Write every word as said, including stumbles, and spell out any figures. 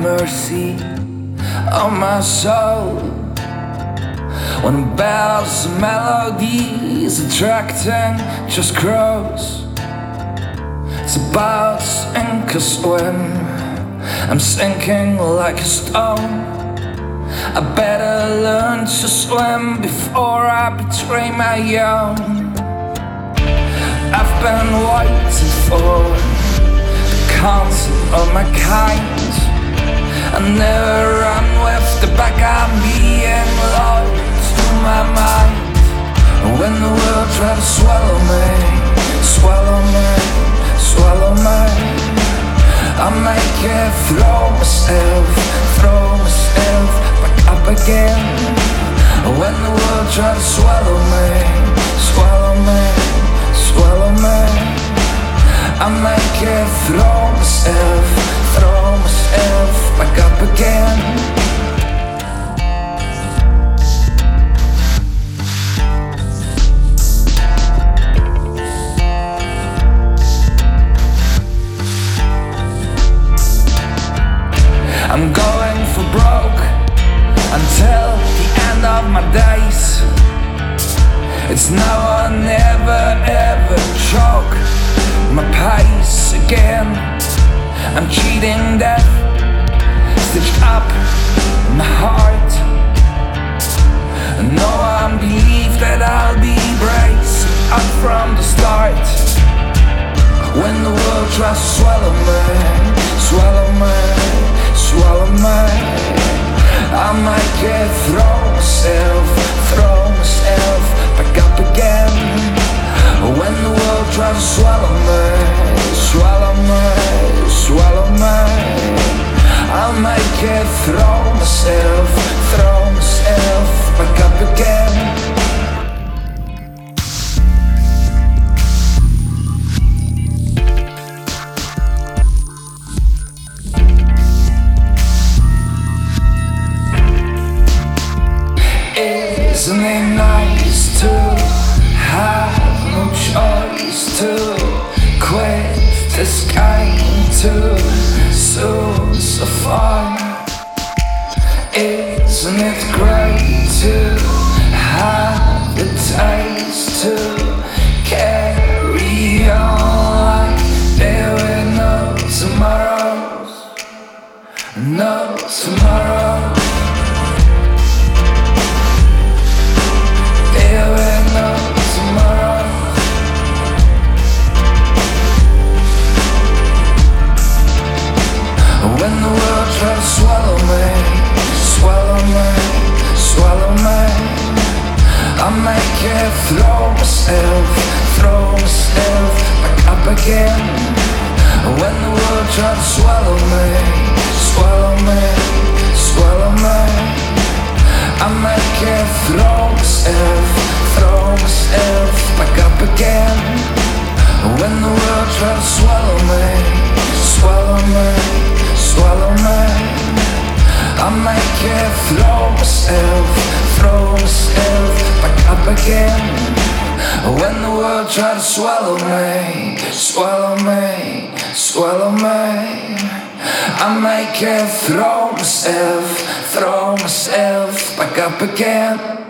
mercy on my soul. When bells and melodies attracting just grows. It's about to sink or swim. I'm sinking like a stone. I better learn to swim before I betray my own. I've been waiting for the counsel of my kind. I never run with the back, I'm being loyal to my mind. When the world tries to swallow me, swallow me, swallow me, I make it throw myself, throw myself back up again. When the world tries to swallow me, swallow me, swallow me, I make it throw myself, throw myself back up again. I'm going for broke until the end of my days. It's now or never ever choke my pace again. I'm cheating death stitched up in my heart. No one believes that I'll be braced up from the start. When the world tries to swallow me, swallow me, swallow me, I might get throw myself, throw myself back up again. When the world tries to swallow me, swallow me, swallow me, I might get throw myself, throw myself back up again. Isn't it nice to have no choice to quit this game too soon, so far? Isn't it great to have the taste to carry on like there were no tomorrows, no tomorrows? There were no tomorrows. When the world tries to swallow me, swallow me, swallow me, I make it throw myself, throw myself back up again. When the world tries to swallow me, swallow me, swallow me, I make it throw myself, throw myself back up again. When the world tries to swallow me, swallow me, swallow me, I make it throw myself, throw myself back up again. When the world tries to swallow me, swallow me, swallow me, I make it throw myself, throw myself back up again.